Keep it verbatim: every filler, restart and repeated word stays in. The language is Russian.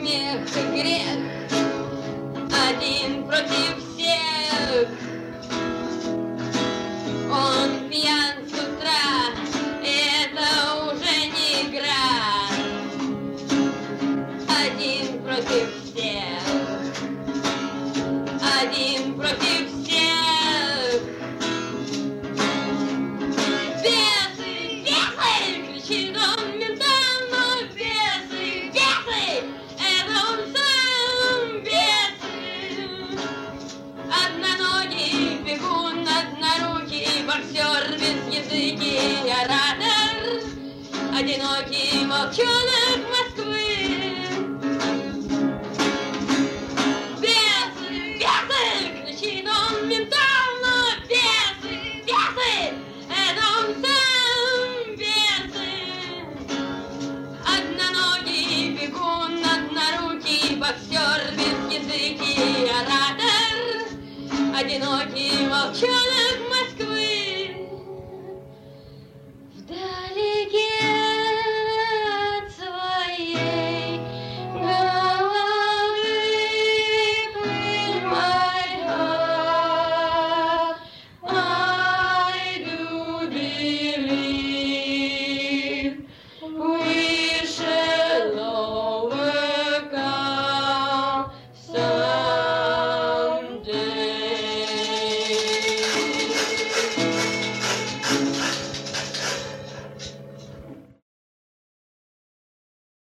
смех и грех, один против всех. Он пьян с утра, это уже не игра. Один против всех, один против всех. Бесы, бесы, кричит он ментам, но бесы, бесы, это он сам, бесы. Одноногий бегун, однорукий боксер, безязыкий оратор, одинокий волчонок Москвы. Бесы, бесы, кричит он ментам, но бесы, бесы, это он сам, бесы. Одноногий бегун, однорукий боксер,